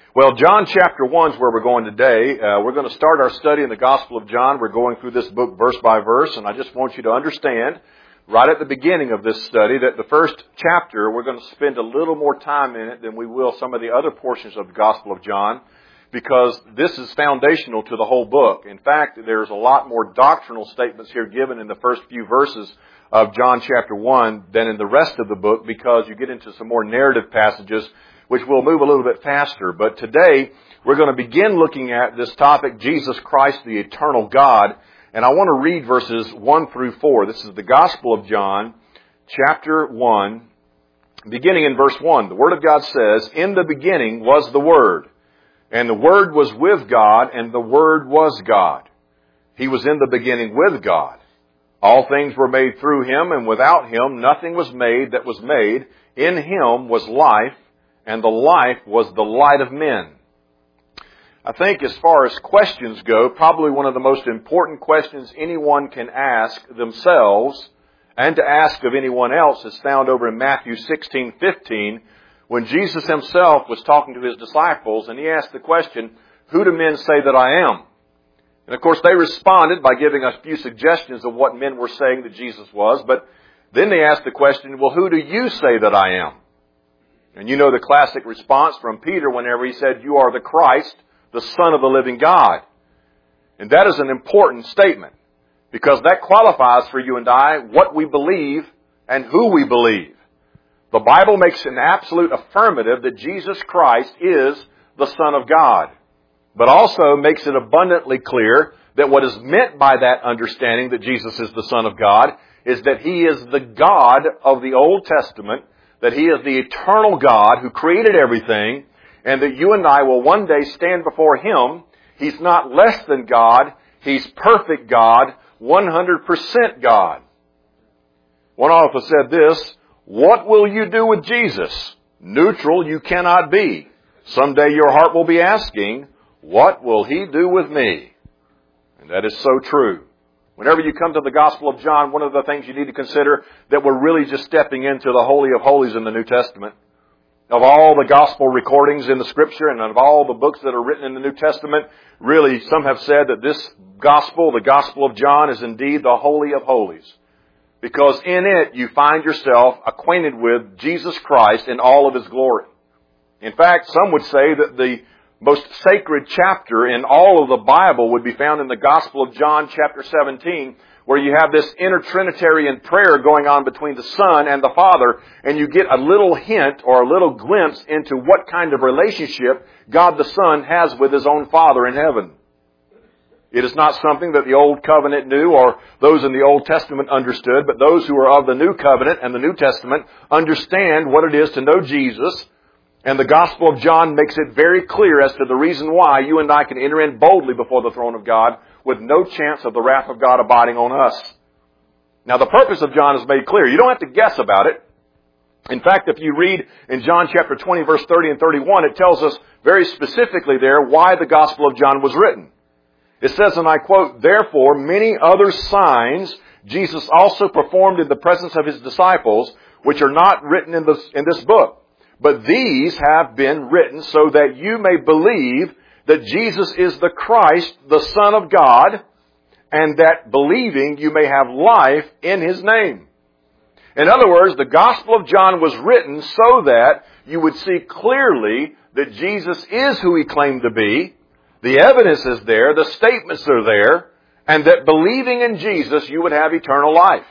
Well, John chapter 1 is where we're going today. We're going to start our study in the Gospel of John. We're going through this book verse by verse, and I just want you to understand right at the beginning of this study that the first chapter, we're going to spend a little more time in it than we will some of the other portions of the Gospel of John, because this is foundational to the whole book. In fact, there's a lot more doctrinal statements here given in the first few verses of John chapter 1 than in the rest of the book, because you get into some more narrative passages which will move a little bit faster. But today, we're going to begin looking at this topic, Jesus Christ, the eternal God. And I want to read verses 1 through 4. This is the Gospel of John, chapter 1, beginning in verse 1. The Word of God says, "In the beginning was the Word, and the Word was with God, and the Word was God. He was in the beginning with God. All things were made through Him, and without Him nothing was made that was made. In Him was life, and the life was the light of men." I think as far as questions go, probably one of the most important questions anyone can ask themselves and to ask of anyone else is found over in Matthew 16:15, when Jesus Himself was talking to His disciples, and He asked the question, "Who do men say that I am?" And of course they responded by giving a few suggestions of what men were saying that Jesus was, but then they asked the question, "Well, who do you say that I am?" And you know the classic response from Peter whenever he said, "You are the Christ, the Son of the living God." And that is an important statement, because that qualifies for you and I what we believe and who we believe. The Bible makes an absolute affirmative that Jesus Christ is the Son of God, but also makes it abundantly clear that what is meant by that understanding that Jesus is the Son of God is that He is the God of the Old Testament, that He is the eternal God who created everything, and that you and I will one day stand before Him. He's not less than God. He's perfect God, 100% God. One author said this, "What will you do with Jesus? Neutral you cannot be. Someday your heart will be asking, what will He do with me?" And that is so true. Whenever you come to the Gospel of John, one of the things you need to consider that we're really just stepping into the Holy of Holies in the New Testament. Of all the Gospel recordings in the Scripture and of all the books that are written in the New Testament, really some have said that this Gospel, the Gospel of John, is indeed the Holy of Holies. Because in it you find yourself acquainted with Jesus Christ in all of His glory. In fact, some would say that the most sacred chapter in all of the Bible would be found in the Gospel of John chapter 17, where you have this intertrinitarian prayer going on between the Son and the Father, and you get a little hint or a little glimpse into what kind of relationship God the Son has with His own Father in heaven. It is not something that the Old Covenant knew or those in the Old Testament understood, but those who are of the New Covenant and the New Testament understand what it is to know Jesus. And the Gospel of John makes it very clear as to the reason why you and I can enter in boldly before the throne of God with no chance of the wrath of God abiding on us. Now, the purpose of John is made clear. You don't have to guess about it. In fact, if you read in John chapter 20, verse 30 and 31, it tells us very specifically there why the Gospel of John was written. It says, and I quote, "Therefore, many other signs Jesus also performed in the presence of His disciples, which are not written in this book. But these have been written so that you may believe that Jesus is the Christ, the Son of God, and that believing you may have life in His name." In other words, the Gospel of John was written so that you would see clearly that Jesus is who He claimed to be. The evidence is there, the statements are there, and that believing in Jesus you would have eternal life.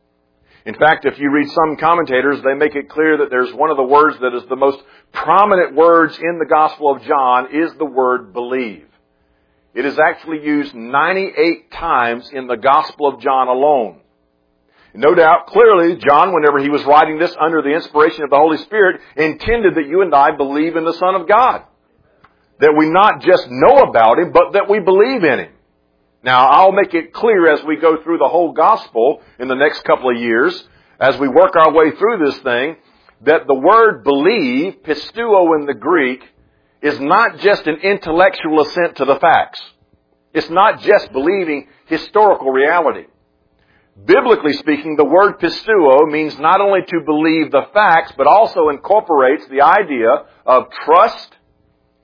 In fact, if you read some commentators, they make it clear that there's one of the words that is the most prominent words in the Gospel of John is the word believe. It is actually used 98 times in the Gospel of John alone. No doubt, clearly, John, whenever he was writing this under the inspiration of the Holy Spirit, intended that you and I believe in the Son of God. That we not just know about Him, but that we believe in Him. Now, I'll make it clear as we go through the whole gospel in the next couple of years, as we work our way through this thing, that the word believe, pisteuo in the Greek, is not just an intellectual assent to the facts. It's not just believing historical reality. Biblically speaking, the word pisteuo means not only to believe the facts, but also incorporates the idea of trust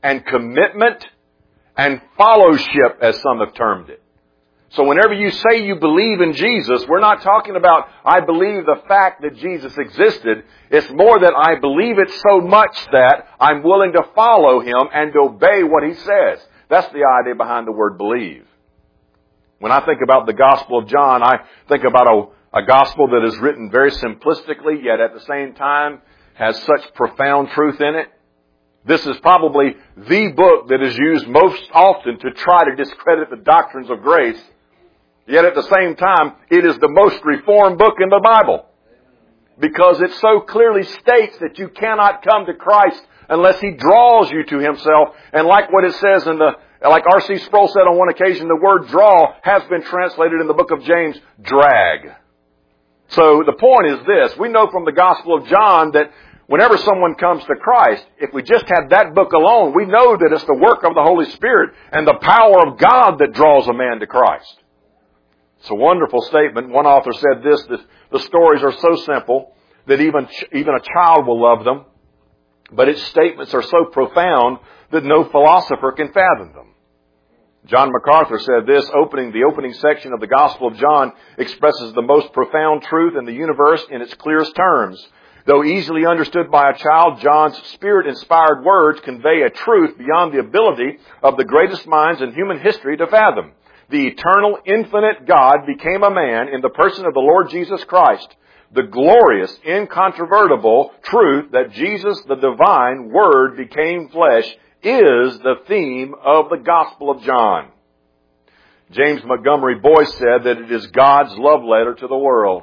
and commitment and fellowship, as some have termed it. So whenever you say you believe in Jesus, we're not talking about, I believe the fact that Jesus existed. It's more that I believe it so much that I'm willing to follow Him and obey what He says. That's the idea behind the word believe. When I think about the Gospel of John, I think about a gospel that is written very simplistically, yet at the same time has such profound truth in it. This is probably the book that is used most often to try to discredit the doctrines of grace. Yet at the same time, it is the most reformed book in the Bible. Because it so clearly states that you cannot come to Christ unless He draws you to Himself. And like what it says like R.C. Sproul said on one occasion, the word draw has been translated in the book of James, drag. So the point is this. We know from the Gospel of John that whenever someone comes to Christ, if we just had that book alone, we know that it's the work of the Holy Spirit and the power of God that draws a man to Christ. It's a wonderful statement. One author said this, that the stories are so simple that even a child will love them, but its statements are so profound that no philosopher can fathom them. John MacArthur said this, the opening section of the Gospel of John expresses the most profound truth in the universe in its clearest terms. Though easily understood by a child, John's Spirit-inspired words convey a truth beyond the ability of the greatest minds in human history to fathom. The eternal, infinite God became a man in the person of the Lord Jesus Christ. The glorious, incontrovertible truth that Jesus, the divine Word, became flesh is the theme of the Gospel of John. James Montgomery Boyce said that it is God's love letter to the world.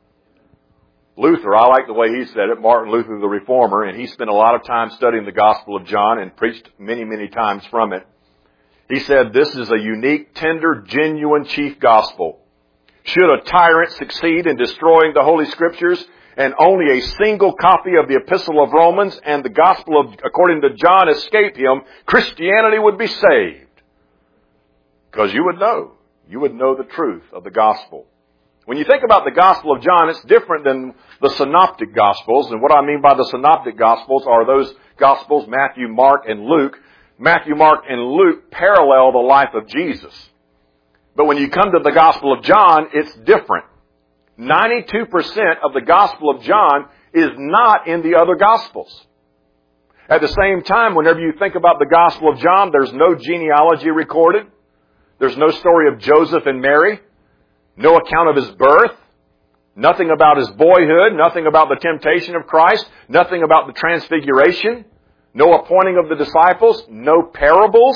Luther, I like the way he said it, Martin Luther the Reformer, and he spent a lot of time studying the Gospel of John and preached many, many times from it. He said, this is a unique, tender, genuine chief gospel. Should a tyrant succeed in destroying the Holy Scriptures and only a single copy of the Epistle of Romans and the Gospel according to John escape him, Christianity would be saved. Because you would know the truth of the Gospel. When you think about the Gospel of John, it's different than the Synoptic Gospels. And what I mean by the Synoptic Gospels are those Gospels, Matthew, Mark, and Luke. Matthew, Mark, and Luke parallel the life of Jesus. But when you come to the Gospel of John, it's different. 92% of the Gospel of John is not in the other Gospels. At the same time, whenever you think about the Gospel of John, there's no genealogy recorded. There's no story of Joseph and Mary. No account of His birth. Nothing about His boyhood. Nothing about the temptation of Christ. Nothing about the transfiguration. No appointing of the disciples, no parables,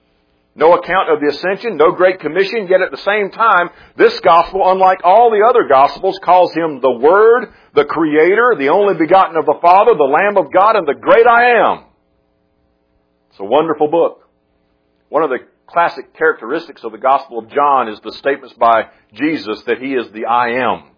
no account of the ascension, no great commission. Yet at the same time, this gospel, unlike all the other gospels, calls Him the Word, the Creator, the only begotten of the Father, the Lamb of God, and the great I Am. It's a wonderful book. One of the classic characteristics of the Gospel of John is the statements by Jesus that He is the I Am.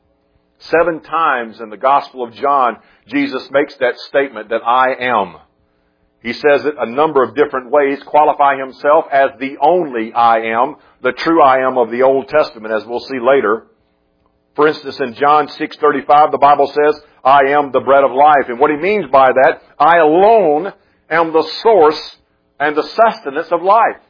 7 times in the Gospel of John, Jesus makes that statement that I am. He says it a number of different ways, qualify Himself as the only I am, the true I am of the Old Testament, as we'll see later. For instance, in John 6:35, the Bible says, I am the bread of life. And what He means by that, I alone am the source and the sustenance of life.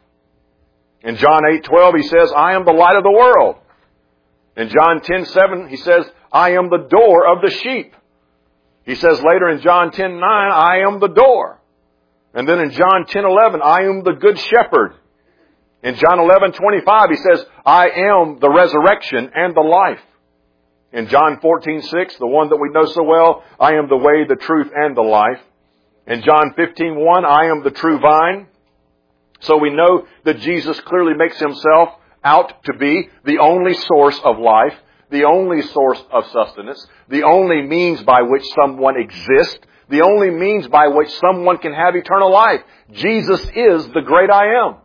In John 8:12, He says, I am the light of the world. In John 10:7, He says, I am the door of the sheep. He says later in John 10:9, I am the door. And then in John 10:11, I am the good shepherd. In John 11:25, He says, I am the resurrection and the life. In John 14:6, the one that we know so well, I am the way, the truth, and the life. In John 15:1, I am the true vine. So we know that Jesus clearly makes Himself out to be the only source of life, the only source of sustenance, the only means by which someone exists, the only means by which someone can have eternal life. Jesus is the great I am.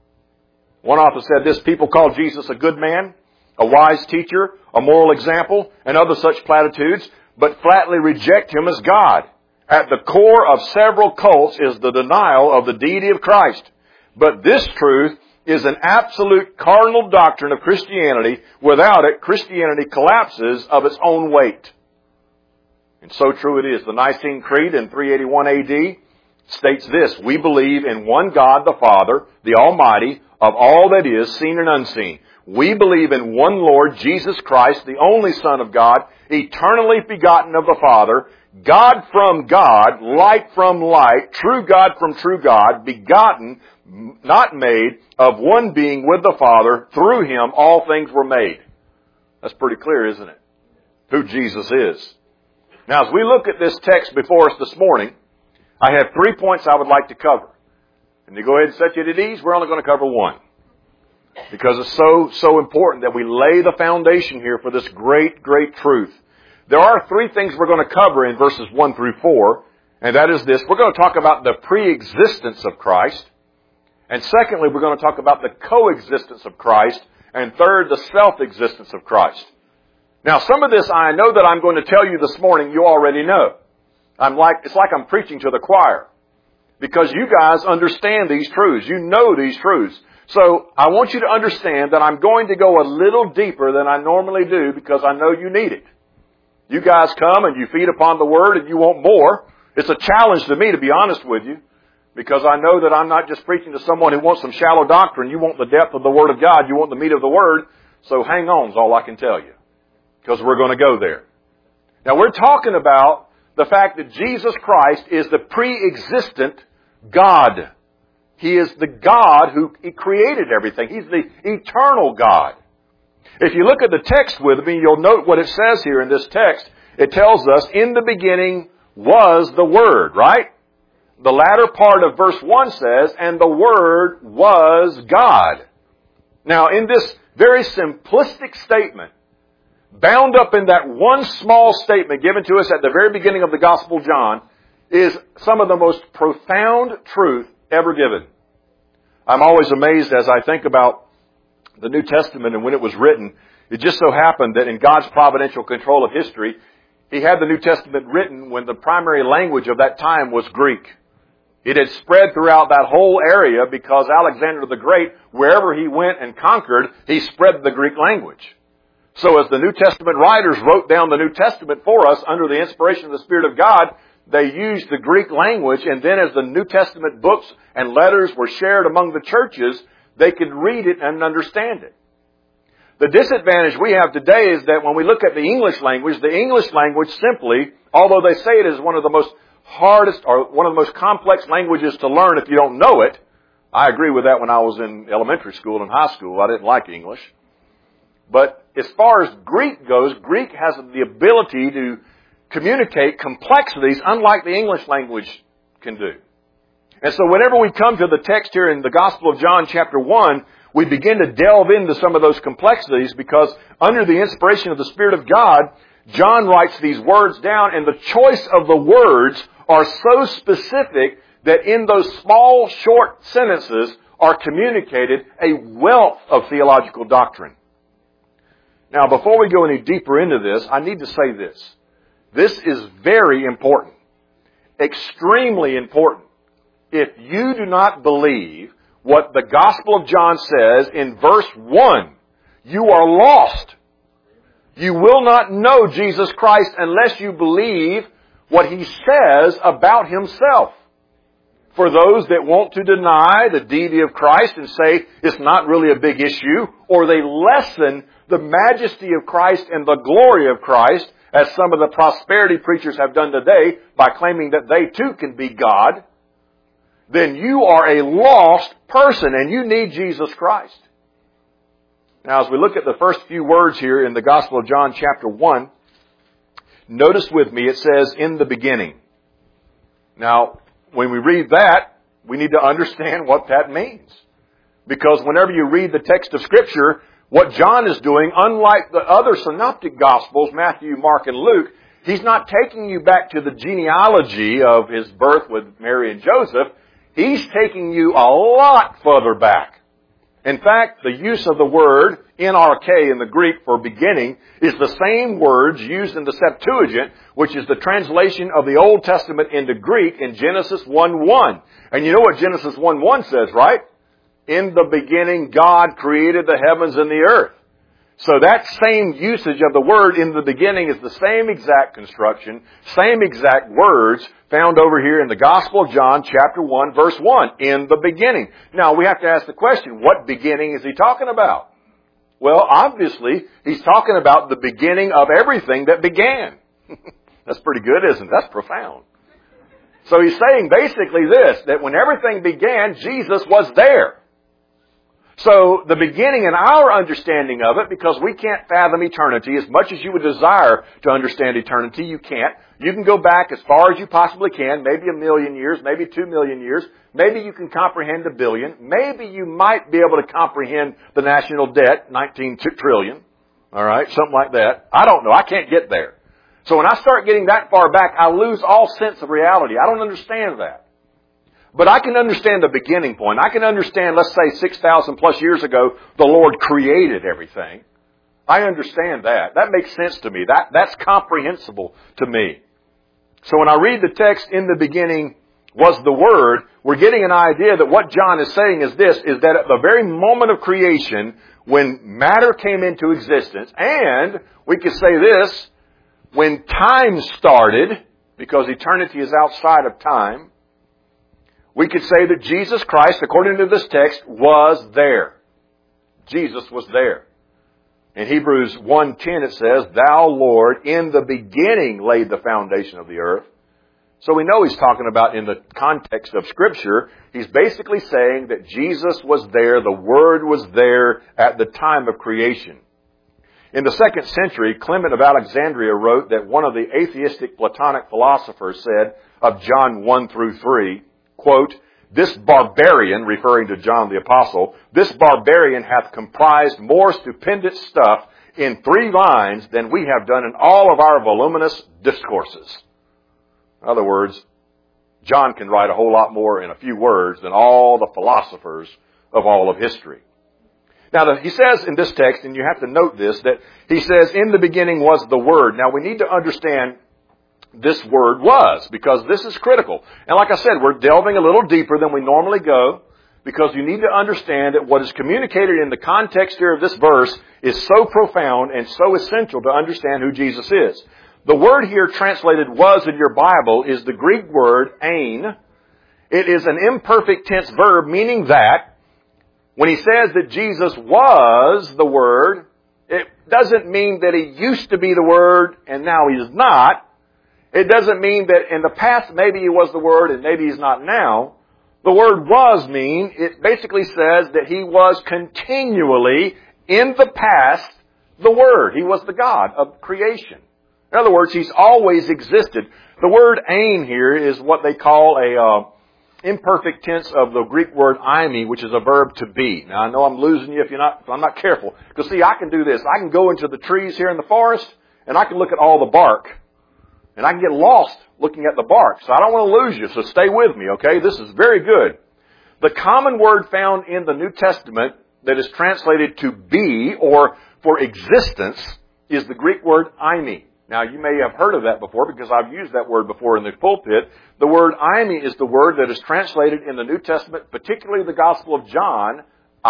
One author said this, people call Jesus a good man, a wise teacher, a moral example, and other such platitudes, but flatly reject Him as God. At the core of several cults is the denial of the deity of Christ. But this truth is an absolute cardinal doctrine of Christianity. Without it, Christianity collapses of its own weight. And so true it is. The Nicene Creed in 381 AD states this: we believe in one God the Father, the Almighty, of all that is, seen and unseen. We believe in one Lord, Jesus Christ, the only Son of God, eternally begotten of the Father, God from God, light from light, true God from true God, begotten, not made, of one being with the Father. Through Him all things were made. That's pretty clear, isn't it? Who Jesus is. Now, as we look at this text before us this morning, I have 3 points I would like to cover. And to go ahead and set you at ease, we're only going to cover one. Because it's so important that we lay the foundation here for this great, great truth. There are 3 things we're going to cover in verses 1 through 4, and that is this. We're going to talk about the pre-existence of Christ. And secondly, we're going to talk about the coexistence of Christ. And third, the self-existence of Christ. Now, some of this I know that I'm going to tell you this morning you already know. It's like I'm preaching to the choir. Because you guys understand these truths. You know these truths. So I want you to understand that I'm going to go a little deeper than I normally do because I know you need it. You guys come and you feed upon the Word and you want more. It's a challenge to me, to be honest with you, because I know that I'm not just preaching to someone who wants some shallow doctrine. You want the depth of the Word of God. You want the meat of the Word. So hang on is all I can tell you, because we're going to go there. Now, we're talking about the fact that Jesus Christ is the pre-existent God. He is the God who created everything. He's the eternal God. If you look at the text with me, you'll note what it says here in this text. It tells us, in the beginning was the Word, right? The latter part of verse 1 says, and the Word was God. Now, in this very simplistic statement, bound up in that one small statement given to us at the very beginning of the Gospel of John, is some of the most profound truth ever given. I'm always amazed as I think about the New Testament and when it was written. It just so happened that in God's providential control of history, He had the New Testament written when the primary language of that time was Greek. It had spread throughout that whole area because Alexander the Great, wherever he went and conquered, he spread the Greek language. So as the New Testament writers wrote down the New Testament for us under the inspiration of the Spirit of God, they used the Greek language, and then as the New Testament books and letters were shared among the churches, they could read it and understand it. The disadvantage we have today is that when we look at the English language simply, although they say it is one of the most hardest or one of the most complex languages to learn if you don't know it, I agree with that when I was in elementary school and high school. I didn't like English. But as far as Greek goes, Greek has the ability to communicate complexities unlike the English language can do. And so whenever we come to the text here in the Gospel of John chapter 1, we begin to delve into some of those complexities because under the inspiration of the Spirit of God, John writes these words down, and the choice of the words are so specific that in those small, short sentences are communicated a wealth of theological doctrine. Now, before we go any deeper into this, I need to say this. This is very important. Extremely important. If you do not believe what the Gospel of John says in verse 1, you are lost. You will not know Jesus Christ unless you believe what He says about Himself. For those that want to deny the deity of Christ and say it's not really a big issue, or they lessen the majesty of Christ and the glory of Christ, as some of the prosperity preachers have done today by claiming that they too can be God, then you are a lost person and you need Jesus Christ. Now, as we look at the first few words here in the Gospel of John chapter 1, notice with me it says, in the beginning. Now, when we read that, we need to understand what that means. Because whenever you read the text of Scripture, what John is doing, unlike the other synoptic Gospels, Matthew, Mark, and Luke, he's not taking you back to the genealogy of His birth with Mary and Joseph. He's taking you a lot further back. In fact, the use of the word NRK in the Greek for beginning is the same words used in the Septuagint, which is the translation of the Old Testament into Greek in Genesis 1:1. And you know what Genesis 1:1 says, right? In the beginning, God created the heavens and the earth. So that same usage of the word in the beginning is the same exact construction, same exact words found over here in the Gospel of John, chapter 1, verse 1, in the beginning. Now, we have to ask the question, what beginning is he talking about? Well, obviously, he's talking about the beginning of everything that began. That's pretty good, isn't it? That's profound. So he's saying basically this, that when everything began, Jesus was there. So the beginning in our understanding of it, because we can't fathom eternity, as much as you would desire to understand eternity, you can't. You can go back as far as you possibly can, maybe 1 million years, maybe 2 million years. Maybe you can comprehend 1 billion. Maybe you might be able to comprehend the national debt, 19 trillion. All right, something like that. I don't know. I can't get there. So when I start getting that far back, I lose all sense of reality. I don't understand that. But I can understand the beginning point. I can understand, let's say 6,000 plus years ago, the Lord created everything. I understand that. That makes sense to me. That's comprehensible to me. So when I read the text, in the beginning was the Word, we're getting an idea that what John is saying is this, is that at the very moment of creation, when matter came into existence, and we could say this, when time started, because eternity is outside of time, we could say that Jesus Christ, according to this text, was there. Jesus was there. In Hebrews 1:10 it says, Thou, Lord, in the beginning laid the foundation of the earth. So we know he's talking about, in the context of Scripture, he's basically saying that Jesus was there, the Word was there at the time of creation. In the 2nd century, Clement of Alexandria wrote that one of the atheistic Platonic philosophers said of John 1 through 3, quote, This barbarian, referring to John the Apostle, this barbarian hath comprised more stupendous stuff in 3 lines than we have done in all of our voluminous discourses. In other words, John can write a whole lot more in a few words than all the philosophers of all of history. Now, he says in this text, and you have to note this, that he says, in the beginning was the Word. Now, we need to understand this word was, because this is critical. And like I said, we're delving a little deeper than we normally go, because you need to understand that what is communicated in the context here of this verse is so profound and so essential to understand who Jesus is. The word here translated was in your Bible is the Greek word ein. It is an imperfect tense verb, meaning that when he says that Jesus was the Word, it doesn't mean that he used to be the Word and now he is not. It doesn't mean that in the past maybe he was the Word and maybe he's not now. The word was it basically says that he was continually, in the past, the Word. He was the God of creation. In other words, he's always existed. The word ein here is what they call a imperfect tense of the Greek word eimi, which is a verb to be. Now, I know I'm losing you if I'm not careful. Because see, I can do this. I can go into the trees here in the forest, and I can look at all the bark. And I can get lost looking at the bark. So I don't want to lose you, so stay with me, okay? This is very good. The common word found in the New Testament that is translated to be or for existence is the Greek word eimi. Now, you may have heard of that before because I've used that word before in the pulpit. The word eimi is the word that is translated in the New Testament, particularly the Gospel of John,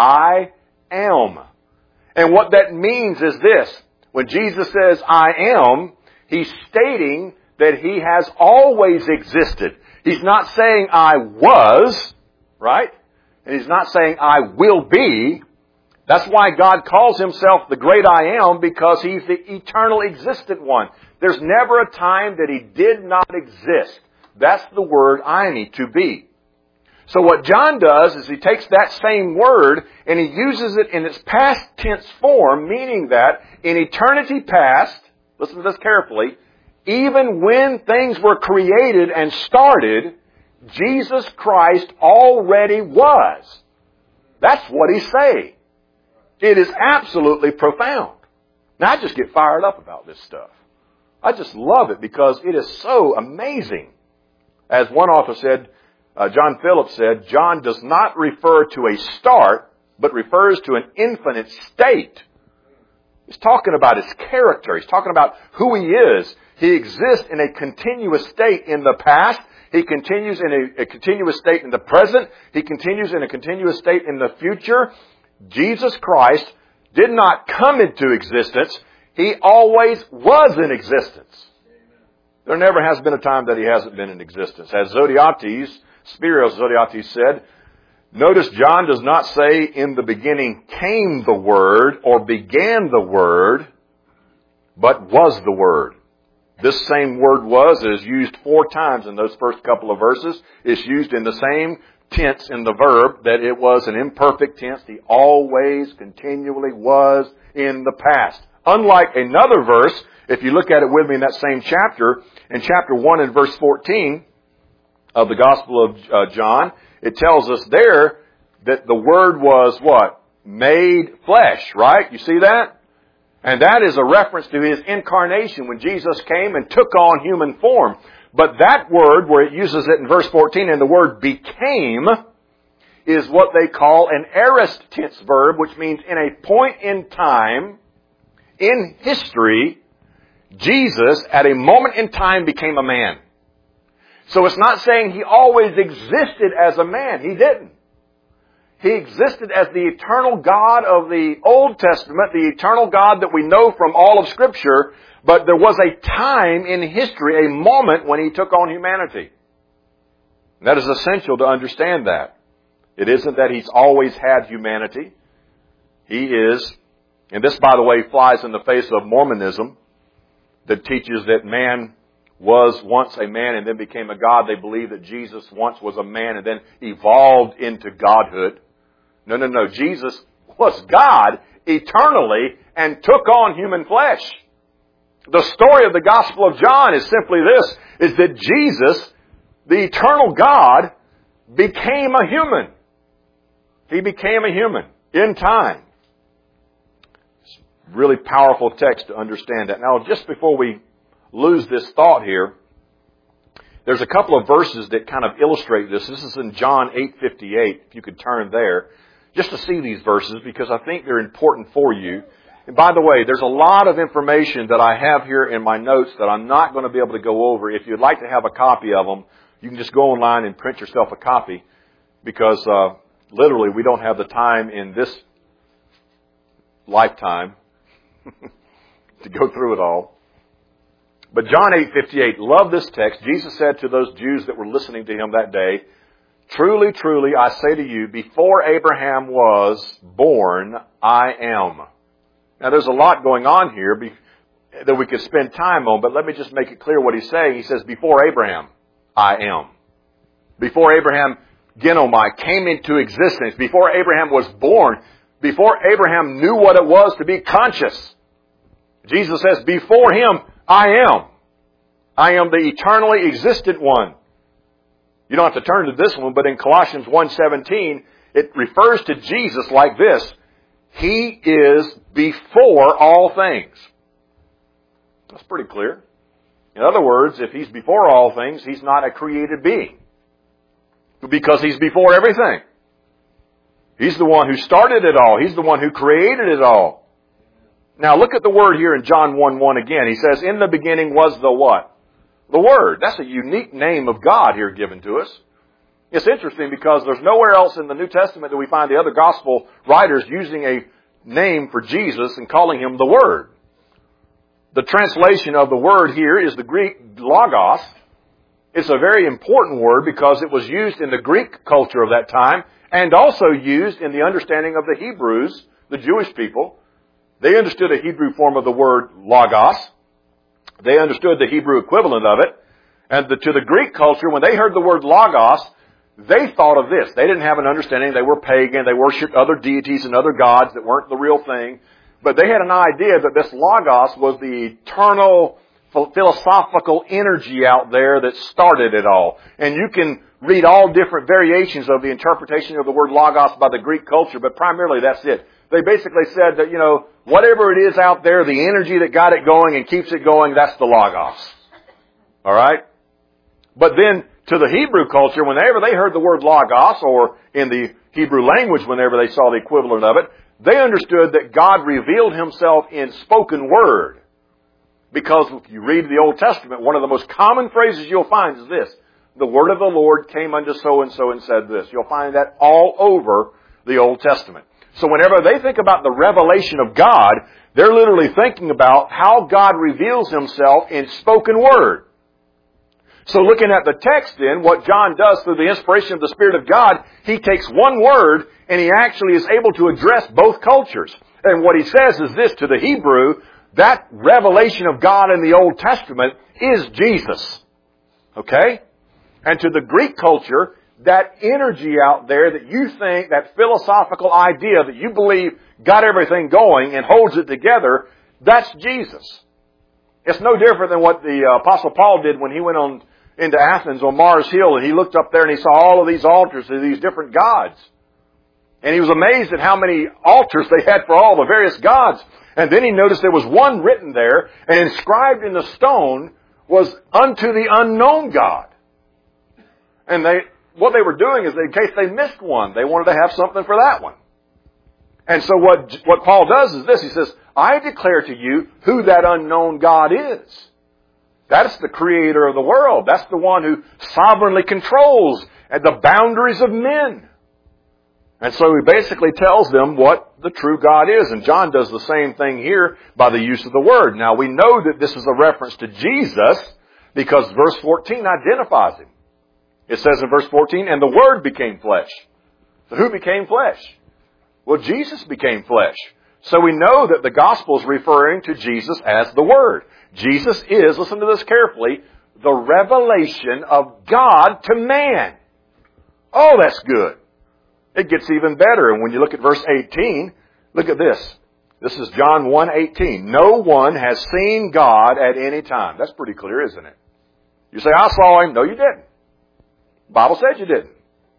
I am. And what that means is this. When Jesus says, I am, he's stating that he has always existed. He's not saying I was, right? And he's not saying I will be. That's why God calls himself the great I am, because he's the eternal existent one. There's never a time that he did not exist. That's the word eimi, to be. So what John does is he takes that same word and he uses it in its past tense form, meaning that in eternity past, listen to this carefully, even when things were created and started, Jesus Christ already was. That's what he's saying. It is absolutely profound. Now, I just get fired up about this stuff. I just love it because it is so amazing. As one author said, John Phillips said, John does not refer to a start, but refers to an infinite state. He's talking about his character. He's talking about who he is. He exists in a continuous state in the past. He continues in a continuous state in the present. He continues in a continuous state in the future. Jesus Christ did not come into existence. He always was in existence. There never has been a time that He hasn't been in existence. As Spiros Zodhiates said, notice John does not say, in the beginning came the Word or began the Word, but was the Word. This same word was is used 4 times in those first couple of verses. It's used in the same tense in the verb, that it was an imperfect tense. He always, continually was in the past. Unlike another verse, if you look at it with me in that same chapter, in chapter 1 and verse 14 of the Gospel of John, it tells us there that the Word was what? Made flesh, right? You see that? And that is a reference to His incarnation when Jesus came and took on human form. But that word, where it uses it in verse 14, and the word became, is what they call an aorist tense verb, which means in a point in time, in history, Jesus, at a moment in time, became a man. So it's not saying He always existed as a man. He didn't. He existed as the eternal God of the Old Testament, the eternal God that we know from all of Scripture, but there was a time in history, a moment when He took on humanity. And that is essential to understand that. It isn't that He's always had humanity. He is, and this, by the way, flies in the face of Mormonism, that teaches that man was once a man and then became a God. They believe that Jesus once was a man and then evolved into godhood. No. Jesus was God eternally and took on human flesh. The story of the Gospel of John is simply this, is that Jesus, the eternal God, became a human. He became a human in time. It's a really powerful text to understand that. Now, just before we lose this thought here, there's a couple of verses that kind of illustrate this. This is in John 8:58, if you could turn there, just to see these verses, because I think they're important for you. And by the way, there's a lot of information that I have here in my notes that I'm not going to be able to go over. If you'd like to have a copy of them, you can just go online and print yourself a copy, because literally we don't have the time in this lifetime to go through it all. But John 8:58, love this text. Jesus said to those Jews that were listening to Him that day, "Truly, truly, I say to you, before Abraham was born, I am." Now, there's a lot going on here that we could spend time on, but let me just make it clear what He's saying. He says, before Abraham, I am. Before Abraham, Genomai, came into existence, before Abraham was born, before Abraham knew what it was to be conscious, Jesus says, before him, I am. I am the eternally existent one. You don't have to turn to this one, but in Colossians 1:17, it refers to Jesus like this. He is before all things. That's pretty clear. In other words, if He's before all things, He's not a created being, because He's before everything. He's the one who started it all. He's the one who created it all. Now look at the word here in John 1:1 again. He says, in the beginning was the what? The Word. That's a unique name of God here given to us. It's interesting because there's nowhere else in the New Testament that we find the other gospel writers using a name for Jesus and calling Him the Word. The translation of the word here is the Greek logos. It's a very important word because it was used in the Greek culture of that time and also used in the understanding of the Hebrews, the Jewish people. They understood a Hebrew form of the word logos. They understood the Hebrew equivalent of it. And to the Greek culture, when they heard the word logos, they thought of this. They didn't have an understanding. They were pagan. They worshipped other deities and other gods that weren't the real thing. But they had an idea that this logos was the eternal philosophical energy out there that started it all. And you can read all different variations of the interpretation of the word logos by the Greek culture, but primarily that's it. They basically said that, whatever it is out there, the energy that got it going and keeps it going, that's the logos. All right? But then to the Hebrew culture, whenever they heard the word logos, or in the Hebrew language, whenever they saw the equivalent of it, they understood that God revealed Himself in spoken word. Because if you read the Old Testament, one of the most common phrases you'll find is this: the word of the Lord came unto so and so and said this. You'll find that all over the Old Testament. So whenever they think about the revelation of God, they're literally thinking about how God reveals Himself in spoken word. So looking at the text then, what John does through the inspiration of the Spirit of God, he takes one word and he actually is able to address both cultures. And what he says is this to the Hebrew, that revelation of God in the Old Testament is Jesus. Okay? And to the Greek culture, that energy out there that you think, that philosophical idea that you believe got everything going and holds it together, that's Jesus. It's no different than what the Apostle Paul did when he went into Athens on Mars Hill, and he looked up there and he saw all of these altars to these different gods. And he was amazed at how many altars they had for all the various gods. And then he noticed there was one written there, and inscribed in the stone was unto the unknown God. And what they were doing is, in case they missed one, they wanted to have something for that one. And so what Paul does is this, he says, I declare to you who that unknown God is. That's the creator of the world. That's the one who sovereignly controls the boundaries of men. And so he basically tells them what the true God is. And John does the same thing here by the use of the word. Now we know that this is a reference to Jesus because verse 14 identifies Him. It says in verse 14, and the Word became flesh. So who became flesh? Well, Jesus became flesh. So we know that the Gospel is referring to Jesus as the Word. Jesus is, listen to this carefully, the revelation of God to man. Oh, that's good. It gets even better. And when you look at verse 18, look at this. This is John 1:18. No one has seen God at any time. That's pretty clear, isn't it? You say, I saw Him. No, you didn't. The Bible says you didn't.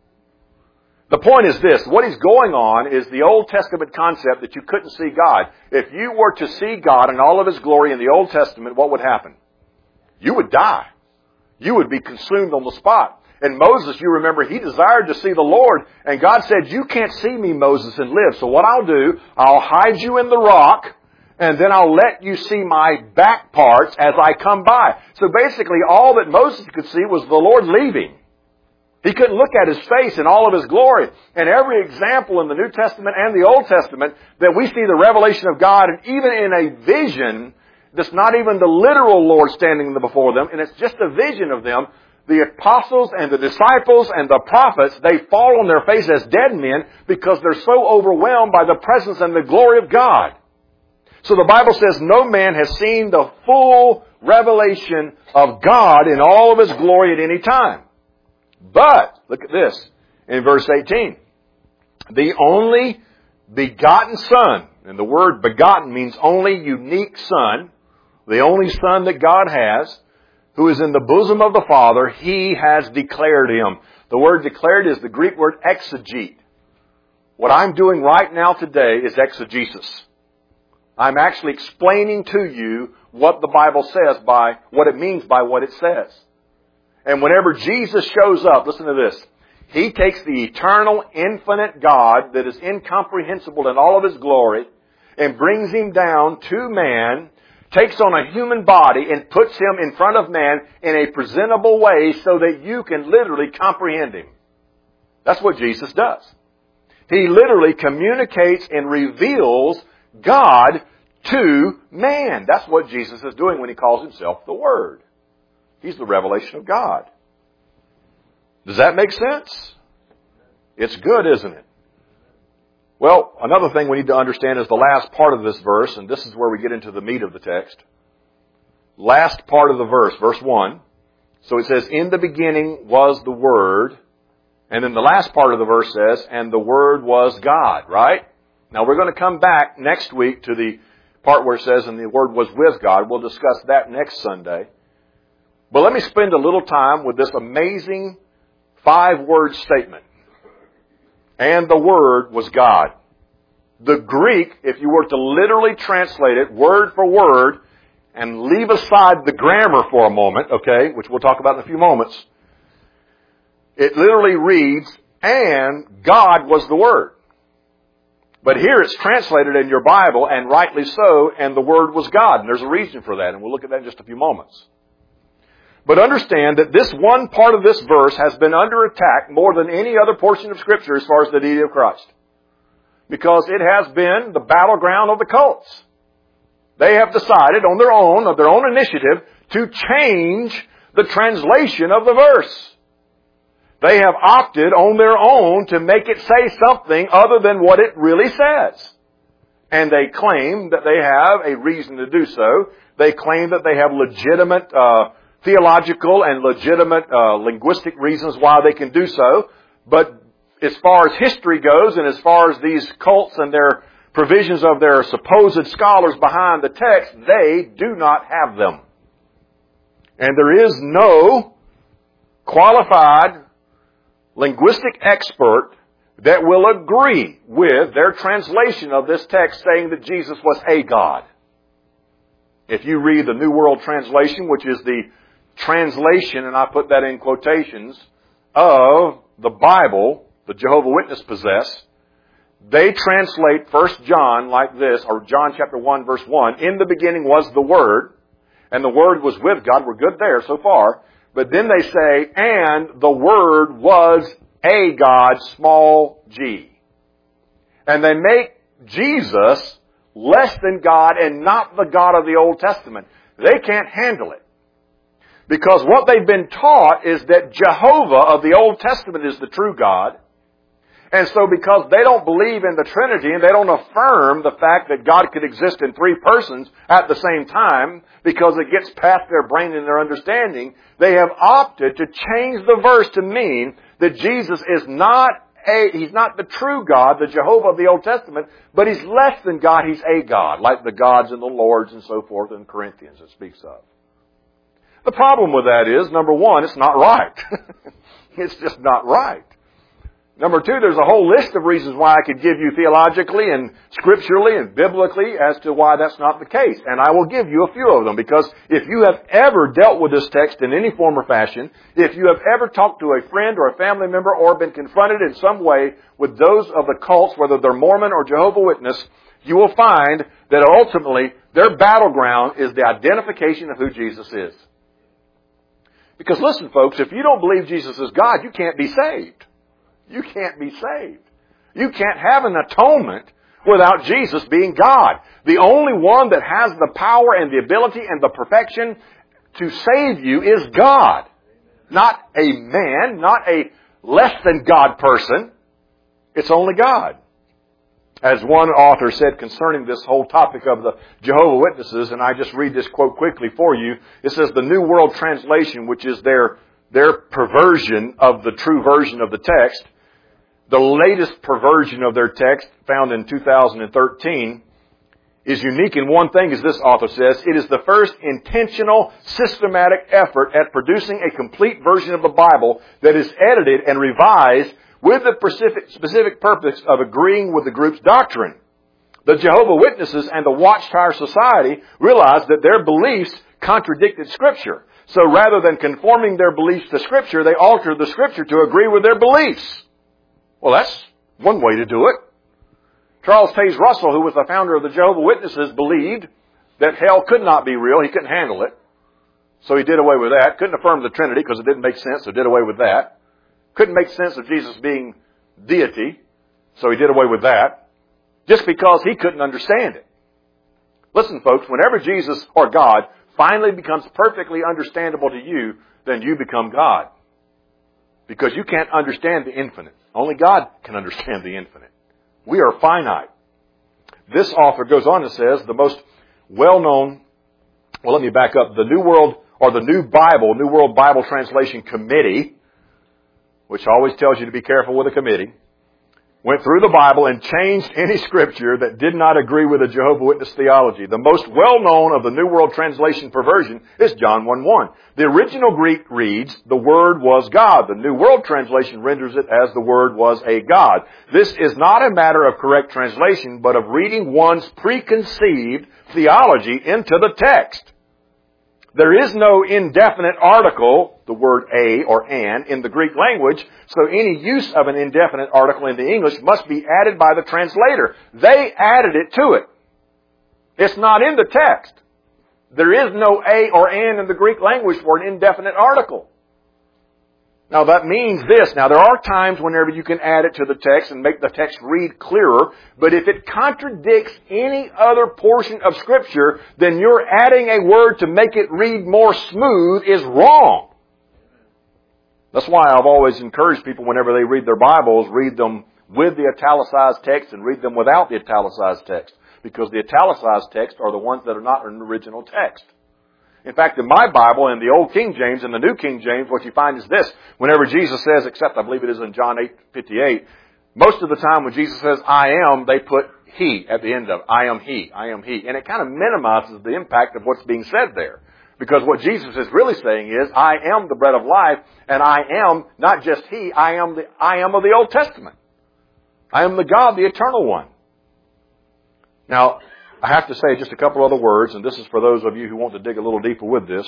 The point is this. What he's going on is the Old Testament concept that you couldn't see God. If you were to see God in all of His glory in the Old Testament, what would happen? You would die. You would be consumed on the spot. And Moses, you remember, he desired to see the Lord. And God said, you can't see me, Moses, and live. So what I'll do, I'll hide you in the rock, and then I'll let you see my back parts as I come by. So basically, all that Moses could see was the Lord leaving. He couldn't look at His face in all of His glory. And every example in the New Testament and the Old Testament that we see the revelation of God, and even in a vision that's not even the literal Lord standing before them, and it's just a vision of them, the apostles and the disciples and the prophets, they fall on their face as dead men because they're so overwhelmed by the presence and the glory of God. So the Bible says no man has seen the full revelation of God in all of His glory at any time. But, look at this, in verse 18, the only begotten Son, and the word begotten means only unique Son, the only Son that God has, who is in the bosom of the Father, He has declared Him. The word declared is the Greek word exegete. What I'm doing right now today is exegesis. I'm actually explaining to you what the Bible says by what it means by what it says. And whenever Jesus shows up, listen to this. He takes the eternal, infinite God that is incomprehensible in all of His glory and brings Him down to man, takes on a human body and puts Him in front of man in a presentable way so that you can literally comprehend Him. That's what Jesus does. He literally communicates and reveals God to man. That's what Jesus is doing when He calls Himself the Word. He's the revelation of God. Does that make sense? It's good, isn't it? Well, another thing we need to understand is the last part of this verse, and this is where we get into the meat of the text. Last part of the verse, verse 1. So it says, in the beginning was the Word. And then the last part of the verse says, and the Word was God, right? Now we're going to come back next week to the part where it says, and the Word was with God. We'll discuss that next Sunday. But let me spend a little time with this amazing 5-word statement. And the Word was God. The Greek, if you were to literally translate it word for word and leave aside the grammar for a moment, okay, which we'll talk about in a few moments, it literally reads, and God was the Word. But here it's translated in your Bible, and rightly so, and the Word was God. And there's a reason for that, and we'll look at that in just a few moments. But understand that this one part of this verse has been under attack more than any other portion of Scripture as far as the deity of Christ. because it has been the battleground of the cults. They have decided on their own, of their own initiative, to change the translation of the verse. They have opted on their own to make it say something other than what it really says. And they claim that they have a reason to do so. They claim that they have legitimate theological and legitimate linguistic reasons why they can do so. But as far as history goes, and as far as these cults and their provisions of their supposed scholars behind the text, they do not have them. And there is no qualified linguistic expert that will agree with their translation of this text saying that Jesus was a God. If you read the New World Translation, which is the translation, and I put that in quotations, of the Bible the Jehovah's Witnesses possess, they translate 1 John like this, or John chapter 1 verse 1, in the beginning was the Word, and the Word was with God. We're good there so far. But then they say, and the Word was a God, small g. And they make Jesus less than God and not the God of the Old Testament. They can't handle it. Because what they've been taught is that Jehovah of the Old Testament is the true God. And so because they don't believe in the Trinity and they don't affirm the fact that God could exist in three persons at the same time, because it gets past their brain and their understanding, they have opted to change the verse to mean that Jesus is He's not the true God, the Jehovah of the Old Testament, but He's less than God, He's a God, like the gods and the lords and so forth in Corinthians it speaks of. The problem with that is, number one, it's not right. It's just not right. Number two, there's a whole list of reasons why I could give you theologically and scripturally and biblically as to why that's not the case. And I will give you a few of them, because if you have ever dealt with this text in any form or fashion, if you have ever talked to a friend or a family member or been confronted in some way with those of the cults, whether they're Mormon or Jehovah's Witness, you will find that ultimately their battleground is the identification of who Jesus is. Because listen, folks, if you don't believe Jesus is God, you can't be saved. You can't be saved. You can't have an atonement without Jesus being God. The only one that has the power and the ability and the perfection to save you is God. Not a man, not a less than God person. It's only God. As one author said concerning this whole topic of the Jehovah's Witnesses, and I just read this quote quickly for you, it says the New World Translation, which is their perversion of the true version of the text, the latest perversion of their text, found in 2013, is unique in one thing, as this author says. It is the first intentional, systematic effort at producing a complete version of the Bible that is edited and revised with the specific purpose of agreeing with the group's doctrine. The Jehovah's Witnesses and the Watchtower Society realized that their beliefs contradicted Scripture. So rather than conforming their beliefs to Scripture, they altered the Scripture to agree with their beliefs. Well, that's one way to do it. Charles Taze Russell, who was the founder of the Jehovah's Witnesses, believed that hell could not be real. He couldn't handle it. So he did away with that. Couldn't affirm the Trinity because it didn't make sense, so did away with that. Couldn't make sense of Jesus being deity, so he did away with that. Just because he couldn't understand it. Listen, folks, whenever Jesus or God finally becomes perfectly understandable to you, then you become God. Because you can't understand the infinite. Only God can understand the infinite. We are finite. This author goes on and says the most well-known, well, let me back up, the New World, or the New World Bible Translation Committee, which always tells you to be careful with a committee, went through the Bible and changed any scripture that did not agree with the Jehovah's Witness theology. The most well-known of the New World Translation perversion is John 1:1. The original Greek reads, the Word was God. The New World Translation renders it as the Word was a God. This is not a matter of correct translation, but of reading one's preconceived theology into the text. There is no indefinite article, the word a or an, in the Greek language, so any use of an indefinite article in the English must be added by the translator. They added it to it. It's not in the text. There is no a or an in the Greek language for an indefinite article. Now that means this. Now there are times whenever you can add it to the text and make the text read clearer, but if it contradicts any other portion of Scripture, then you're adding a word to make it read more smooth is wrong. That's why I've always encouraged people whenever they read their Bibles, read them with the italicized text and read them without the italicized text. Because the italicized text are the ones that are not in the original text. In fact, in my Bible, in the Old King James and the New King James, what you find is this. Whenever Jesus says, except I believe it is in John 8:58, most of the time when Jesus says, I am, they put he at the end of it. I am he. I am he. And it kind of minimizes the impact of what's being said there. Because what Jesus is really saying is, I am the bread of life, and I am not just he, I am of the Old Testament. I am the God, the eternal one. Now, I have to say just a couple other words, and this is for those of you who want to dig a little deeper with this.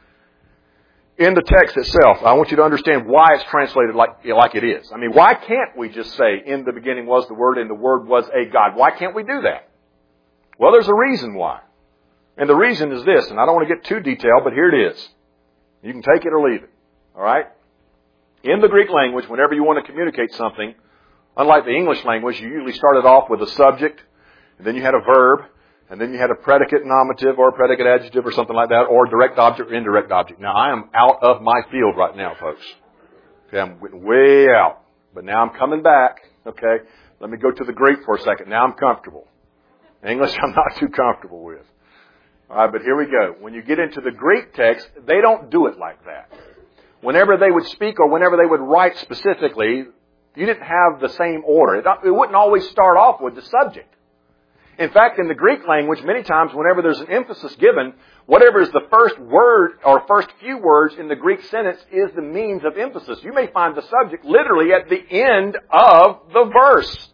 In the text itself, I want you to understand why it's translated like it is. I mean, why can't we just say, in the beginning was the Word, and the Word was a God? Why can't we do that? Well, there's a reason why. And the reason is this, and I don't want to get too detailed, but here it is. You can take it or leave it. All right? In the Greek language, whenever you want to communicate something, unlike the English language, you usually started off with a subject, and then you had a verb, and then you had a predicate nominative or a predicate adjective or something like that, or direct object or indirect object. Now, I am out of my field right now, folks. Okay, I'm way out. But now I'm coming back. Okay, let me go to the Greek for a second. Now I'm comfortable. English I'm not too comfortable with. All right, but here we go. When you get into the Greek text, they don't do it like that. Whenever they would speak or whenever they would write specifically, you didn't have the same order. It wouldn't always start off with the subject. In fact, in the Greek language, many times whenever there's an emphasis given, whatever is the first word or first few words in the Greek sentence is the means of emphasis. You may find the subject literally at the end of the verse.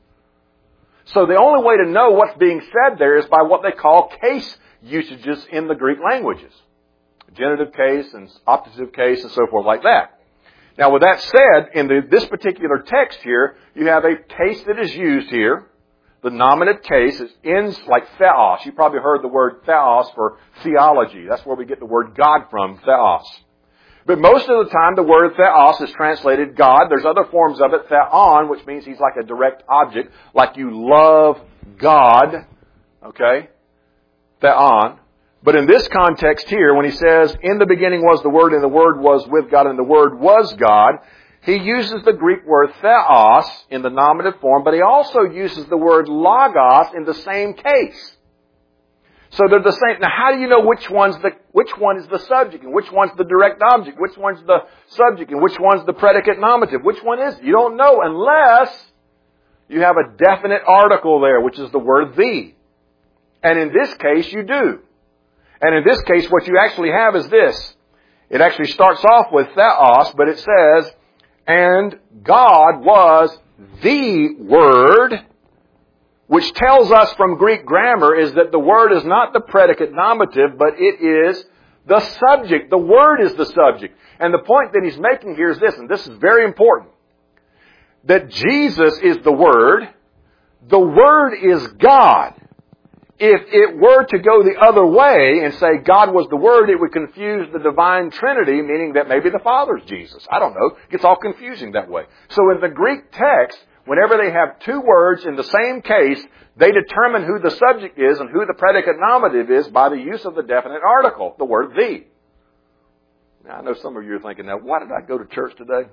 So the only way to know what's being said there is by what they call case usages in the Greek languages. Genitive case and optative case and so forth like that. Now with that said, in this particular text here, you have a case that is used here. The nominative case ends like theos. You probably heard the word theos for theology. That's where we get the word God from, theos. But most of the time the word theos is translated God. There's other forms of it, theon, which means he's like a direct object, like you love God. Okay? Theon. But in this context here, when he says, in the beginning was the Word, and the Word was with God, and the Word was God, he uses the Greek word theos in the nominative form, but he also uses the word logos in the same case. So they're the same. Now how do you know which one is the subject, and which one's the direct object, which one's the subject, and which one's the predicate nominative? Which one is it? You don't know unless you have a definite article there, which is the word the. And in this case, you do. And in this case, what you actually have is this. It actually starts off with theos, but it says, and God was the Word, which tells us from Greek grammar is that the Word is not the predicate nominative, but it is the subject. The Word is the subject. And the point that he's making here is this, and this is very important, that Jesus is the Word. The Word is God. If it were to go the other way and say God was the Word, it would confuse the divine Trinity, meaning that maybe the Father's Jesus. I don't know. It gets all confusing that way. So in the Greek text, whenever they have two words in the same case, they determine who the subject is and who the predicate nominative is by the use of the definite article, the word the. Now I know some of you are thinking, now why did I go to church today?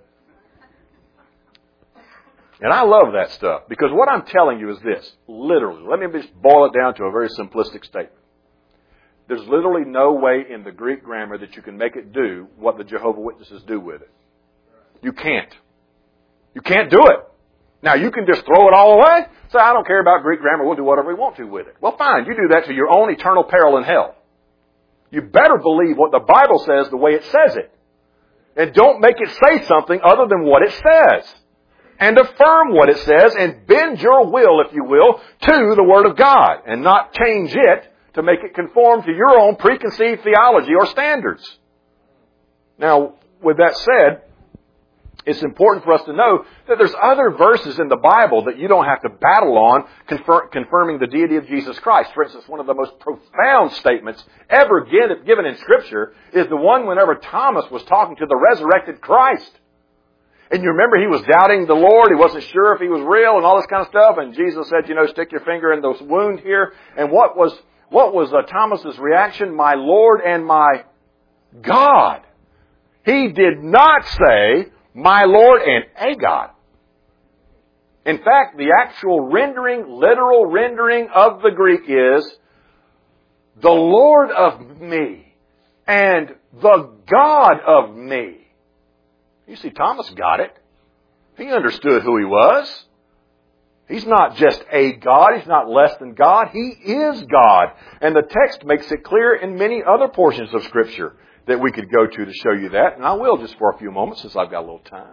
And I love that stuff, because what I'm telling you is this, literally. Let me just boil it down to a very simplistic statement. There's literally no way in the Greek grammar that you can make it do what the Jehovah's Witnesses do with it. You can't. You can't do it. Now, you can just throw it all away. Say, I don't care about Greek grammar, we'll do whatever we want to with it. Well, fine, you do that to your own eternal peril in hell. You better believe what the Bible says the way it says it. And don't make it say something other than what it says. And affirm what it says and bend your will, if you will, to the Word of God. And not change it to make it conform to your own preconceived theology or standards. Now, with that said, it's important for us to know that there's other verses in the Bible that you don't have to battle on confirming the deity of Jesus Christ. For instance, one of the most profound statements ever given in Scripture is the one whenever Thomas was talking to the resurrected Christ. And you remember he was doubting the Lord. He wasn't sure if he was real and all this kind of stuff. And Jesus said, stick your finger in the wound here. And what was Thomas's reaction? My Lord and my God. He did not say, my Lord and a God. In fact, the actual literal rendering of the Greek is, the Lord of me and the God of me. You see, Thomas got it. He understood who he was. He's not just a God. He's not less than God. He is God. And the text makes it clear in many other portions of Scripture that we could go to show you that. And I will just for a few moments since I've got a little time.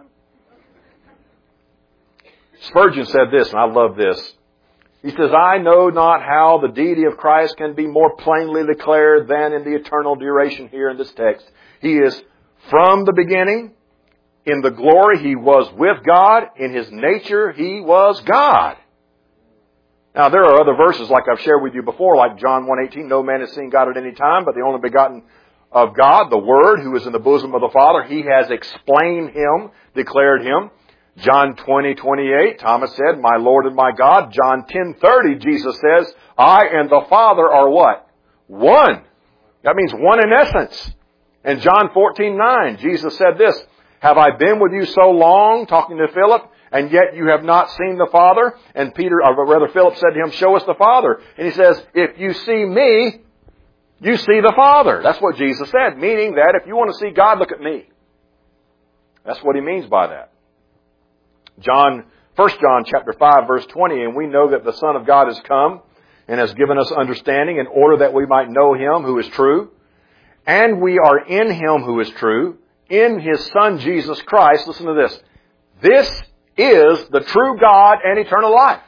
Spurgeon said this, and I love this. He says, I know not how the deity of Christ can be more plainly declared than in the eternal duration here in this text. He is from the beginning. In the glory, He was with God. In His nature, He was God. Now, there are other verses like I've shared with you before, like John 1:18, no man has seen God at any time, but the only begotten of God, the Word, who is in the bosom of the Father, He has explained Him, declared Him. John 20:28, Thomas said, my Lord and my God. John 10:30, Jesus says, I and the Father are what? One. That means one in essence. And John 14:9, Jesus said this, have I been with you so long, talking to Philip, and yet you have not seen the Father? And Philip said to him, show us the Father. And he says, if you see me, you see the Father. That's what Jesus said, meaning that if you want to see God, look at me. That's what He means by that. 1 John chapter 5 verse 20, and we know that the Son of God has come and has given us understanding in order that we might know Him who is true. And we are in Him who is true, in His Son Jesus Christ. Listen to this. This is the true God and eternal life.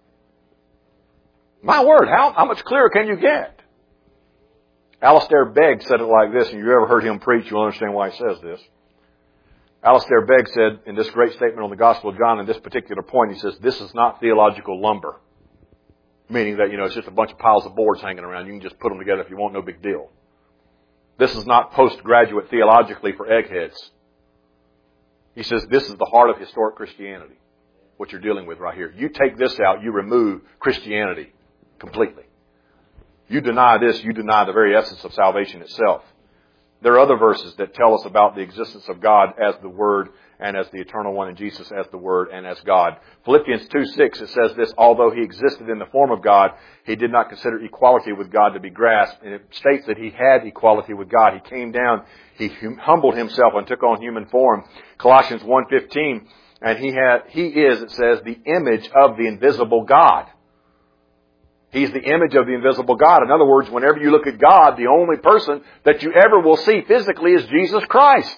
My word, how much clearer can you get? Alistair Begg said it like this, and if you ever heard him preach, you'll understand why he says this. Alistair Begg said in this great statement on the Gospel of John, in this particular point, he says, this is not theological lumber. Meaning that, it's just a bunch of piles of boards hanging around. You can just put them together if you want, no big deal. This is not postgraduate theologically for eggheads. He says this is the heart of historic Christianity, what you're dealing with right here. You take this out, you remove Christianity completely. You deny this, you deny the very essence of salvation itself. There are other verses that tell us about the existence of God as the Word and as the Eternal One, and Jesus as the Word and as God. Philippians 2:6, it says this, although He existed in the form of God, He did not consider equality with God to be grasped. And it states that He had equality with God. He came down, He humbled Himself and took on human form. Colossians 1:15, and He is, it says, the image of the invisible God. He's the image of the invisible God. In other words, whenever you look at God, the only person that you ever will see physically is Jesus Christ.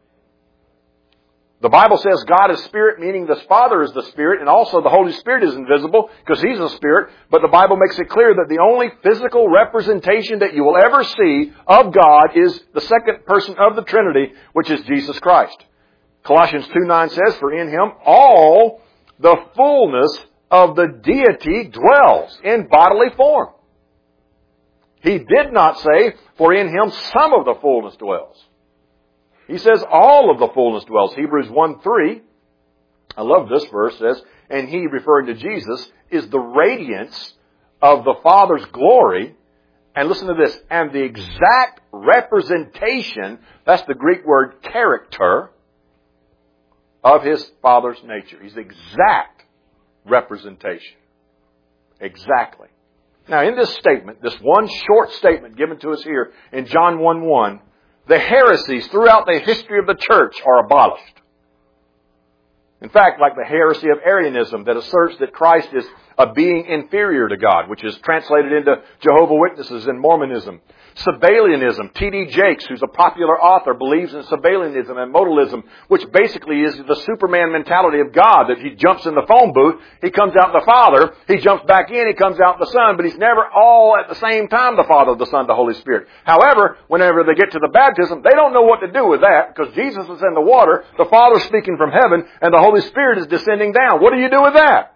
The Bible says God is Spirit, meaning the Father is the Spirit, and also the Holy Spirit is invisible because He's a Spirit. But the Bible makes it clear that the only physical representation that you will ever see of God is the second person of the Trinity, which is Jesus Christ. Colossians 2:9 says, for in Him all the fullness of the deity dwells in bodily form. He did not say, for in Him some of the fullness dwells. He says all of the fullness dwells. Hebrews 1:3, I love this verse, says, and He, referring to Jesus, is the radiance of the Father's glory. And listen to this, and the exact representation, that's the Greek word character, of His Father's nature. He's the exact representation. Exactly. Now, in this statement, this one short statement given to us here in John 1:1, the heresies throughout the history of the church are abolished. In fact, like the heresy of Arianism that asserts that Christ is a being inferior to God, which is translated into Jehovah's Witnesses and Mormonism. Sabellianism, T.D. Jakes, who's a popular author, believes in Sabellianism and modalism, which basically is the Superman mentality of God, that He jumps in the phone booth, He comes out the Father, He jumps back in, He comes out the Son, but He's never all at the same time the Father, the Son, the Holy Spirit. However, whenever they get to the baptism, they don't know what to do with that, because Jesus is in the water, the Father's speaking from heaven, and the Holy Spirit is descending down. What do you do with that?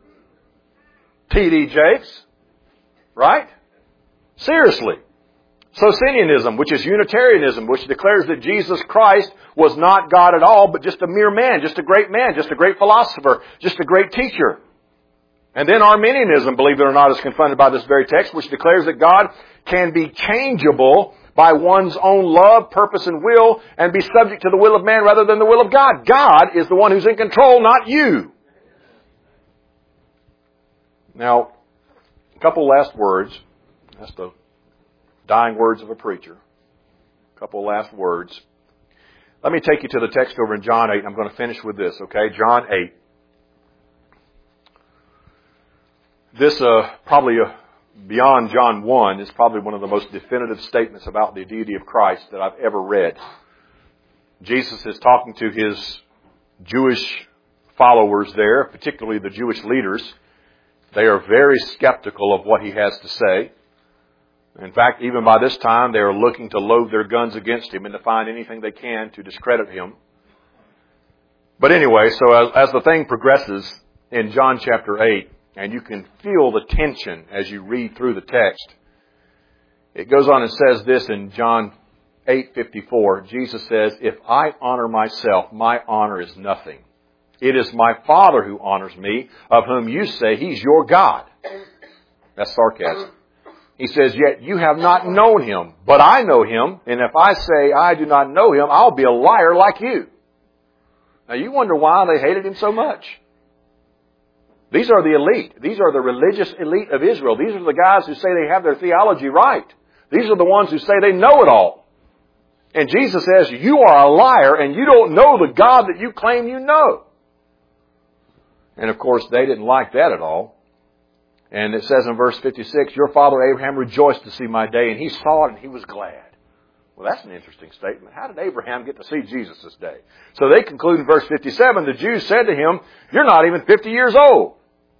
T.D. Jakes. Right? Seriously. Socinianism, which is Unitarianism, which declares that Jesus Christ was not God at all, but just a mere man, just a great philosopher, just a great teacher. And then Arminianism, believe it or not, is confronted by this very text, which declares that God can be changeable by one's own love, purpose, and will, and be subject to the will of man rather than the will of God. God is the one who's in control, not you. Now, a couple last words. That's the dying words of a preacher. A couple last words. Let me take you to the text over in John 8. I'm going to finish with this, okay? John 8. This, beyond John 1, is probably one of the most definitive statements about the deity of Christ that I've ever read. Jesus is talking to His Jewish followers there, particularly the Jewish leaders. They are very skeptical of what He has to say. In fact, even by this time, they are looking to load their guns against Him and to find anything they can to discredit Him. But anyway, so as the thing progresses in John chapter 8, and you can feel the tension as you read through the text, it goes on and says this in John 8:54. Jesus says, "If I honor myself, my honor is nothing. It is my Father who honors me, of whom you say He's your God." That's sarcasm. He says, "Yet you have not known Him, but I know Him, and if I say I do not know Him, I'll be a liar like you." Now you wonder why they hated Him so much. These are the elite. These are the religious elite of Israel. These are the guys who say they have their theology right. These are the ones who say they know it all. And Jesus says, you are a liar and you don't know the God that you claim you know. And of course, they didn't like that at all. And it says in verse 56, "Your father Abraham rejoiced to see my day, and he saw it and he was glad." Well, that's an interesting statement. How did Abraham get to see Jesus this day? So they conclude in verse 57, the Jews said to him, "You're not even 50 years old.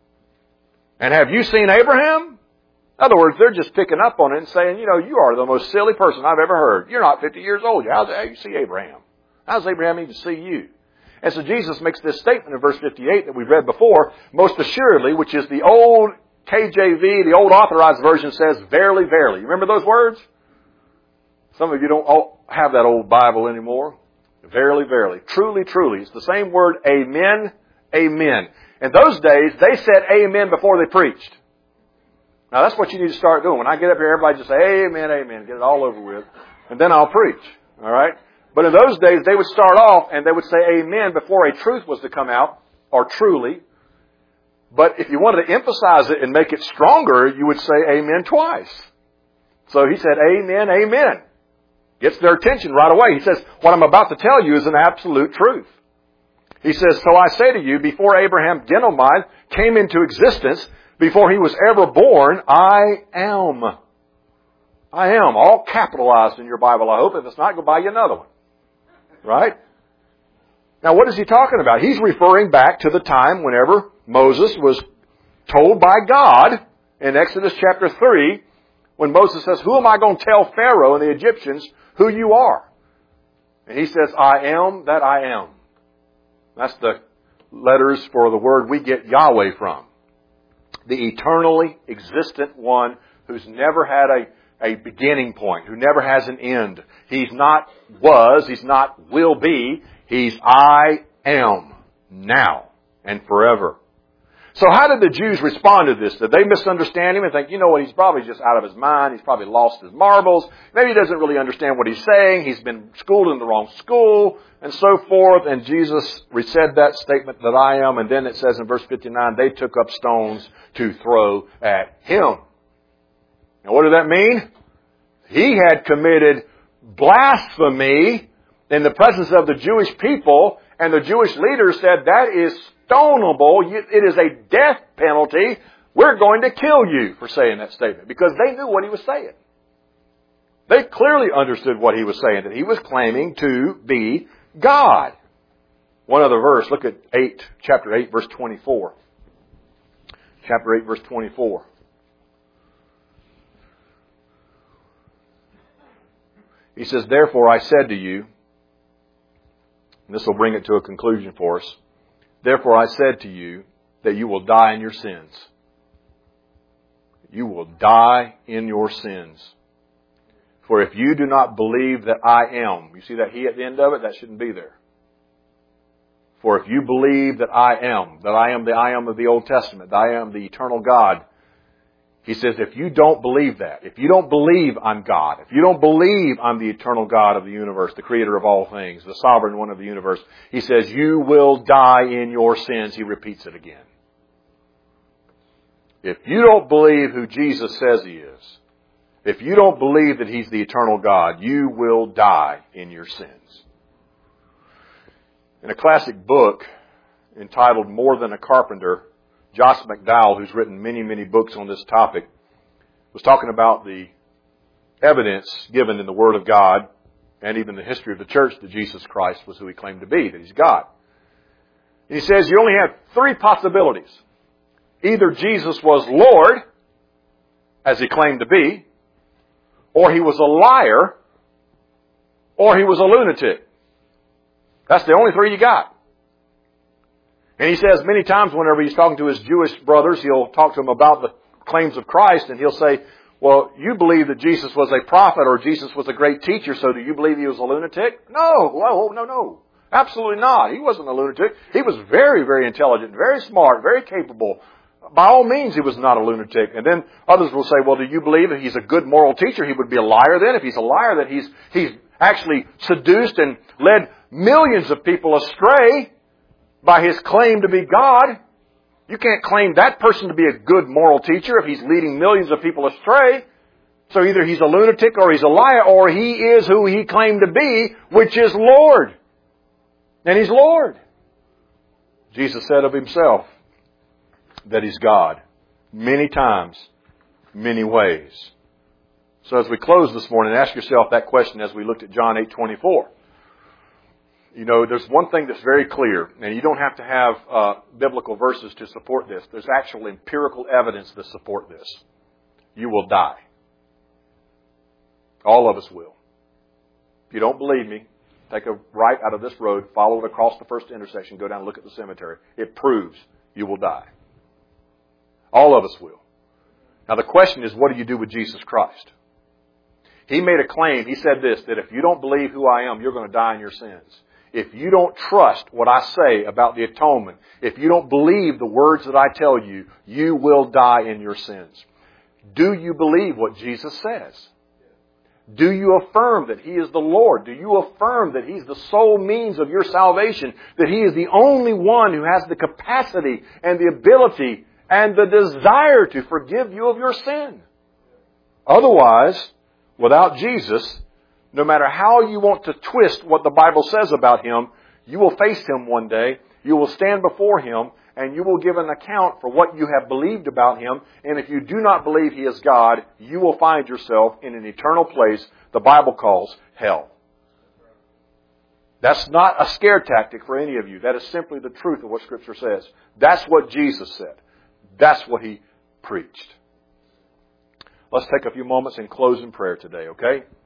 And have you seen Abraham?" In other words, they're just picking up on it and saying, you are the most silly person I've ever heard. You're not 50 years old. How do you see Abraham? How does Abraham even see you? And so Jesus makes this statement in verse 58 that we've read before, "Most assuredly," which is the old KJV, the old authorized version says, "Verily, verily." You remember those words? Some of you don't have that old Bible anymore. Verily, verily. Truly, truly. It's the same word, amen, amen. In those days, they said amen before they preached. Now that's what you need to start doing. When I get up here, everybody just say amen, amen. Get it all over with. And then I'll preach. All right? But in those days, they would start off and they would say amen before a truth was to come out, or truly. But if you wanted to emphasize it and make it stronger, you would say amen twice. So he said amen, amen. Gets their attention right away. He says, what I'm about to tell you is an absolute truth. He says, "So I say to you, before Abraham Genomai came into existence, before he was ever born, I am." I am. All capitalized in your Bible, I hope. If it's not, go buy you another one. Right? Now, what is he talking about? He's referring back to the time whenever Moses was told by God in Exodus chapter 3, when Moses says, "Who am I going to tell Pharaoh and the Egyptians who you are?" And he says, "I am that I am." That's the letters for the word we get Yahweh from. The eternally existent one who's never had a beginning point, who never has an end. He's not was, He's not will be. He's I am now and forever. So how did the Jews respond to this? Did they misunderstand him and think, he's probably just out of his mind. He's probably lost his marbles. Maybe he doesn't really understand what he's saying. He's been schooled in the wrong school and so forth. And Jesus said that statement that I am. And then it says in verse 59, they took up stones to throw at him. Now what did that mean? He had committed blasphemy in the presence of the Jewish people. And the Jewish leaders said, that is stonable. It is a death penalty. We're going to kill you for saying that statement. Because they knew what he was saying. They clearly understood what he was saying, that he was claiming to be God. One other verse. Look at chapter 8, verse 24. Chapter 8, verse 24. He says, "Therefore I said to you," and this will bring it to a conclusion for us, "Therefore I said to you that you will die in your sins." You will die in your sins. For if you do not believe that I am, you see that he at the end of it? That shouldn't be there. For if you believe that I am the I am of the Old Testament, that I am the eternal God, he says, if you don't believe that, if you don't believe I'm God, if you don't believe I'm the eternal God of the universe, the creator of all things, the sovereign one of the universe, he says, you will die in your sins. He repeats it again. If you don't believe who Jesus says he is, if you don't believe that he's the eternal God, you will die in your sins. In a classic book entitled More Than a Carpenter, Josh McDowell, who's written many, many books on this topic, was talking about the evidence given in the Word of God and even the history of the church that Jesus Christ was who he claimed to be, that he's God. And he says you only have three possibilities. Either Jesus was Lord, as he claimed to be, or he was a liar, or he was a lunatic. That's the only three you got. And he says many times whenever he's talking to his Jewish brothers, he'll talk to them about the claims of Christ, and he'll say, well, you believe that Jesus was a prophet or Jesus was a great teacher, so do you believe he was a lunatic? No. Absolutely not. He wasn't a lunatic. He was very, very intelligent, very smart, very capable. By all means, he was not a lunatic. And then others will say, well, do you believe that he's a good moral teacher? He would be a liar then. If he's a liar, that he's actually seduced and led millions of people astray by his claim to be God. You can't claim that person to be a good moral teacher if he's leading millions of people astray. So either he's a lunatic or he's a liar, or he is who he claimed to be, which is Lord. And he's Lord. Jesus said of himself that he's God many times, many ways. So as we close this morning, ask yourself that question as we looked at John 8:24. You know, there's one thing that's very clear, and you don't have to have biblical verses to support this. There's actual empirical evidence to support this. You will die. All of us will. If you don't believe me, take a right out of this road, follow it across the first intersection, go down and look at the cemetery. It proves you will die. All of us will. Now the question is, what do you do with Jesus Christ? He made a claim. He said this, that if you don't believe who I am, you're going to die in your sins. If you don't trust what I say about the atonement, if you don't believe the words that I tell you, you will die in your sins. Do you believe what Jesus says? Do you affirm that He is the Lord? Do you affirm that He's the sole means of your salvation? That He is the only one who has the capacity and the ability and the desire to forgive you of your sin? Otherwise, without Jesus, no matter how you want to twist what the Bible says about Him, you will face Him one day, you will stand before Him, and you will give an account for what you have believed about Him. And if you do not believe He is God, you will find yourself in an eternal place the Bible calls hell. That's not a scare tactic for any of you. That is simply the truth of what Scripture says. That's what Jesus said. That's what He preached. Let's take a few moments and close in prayer today, okay?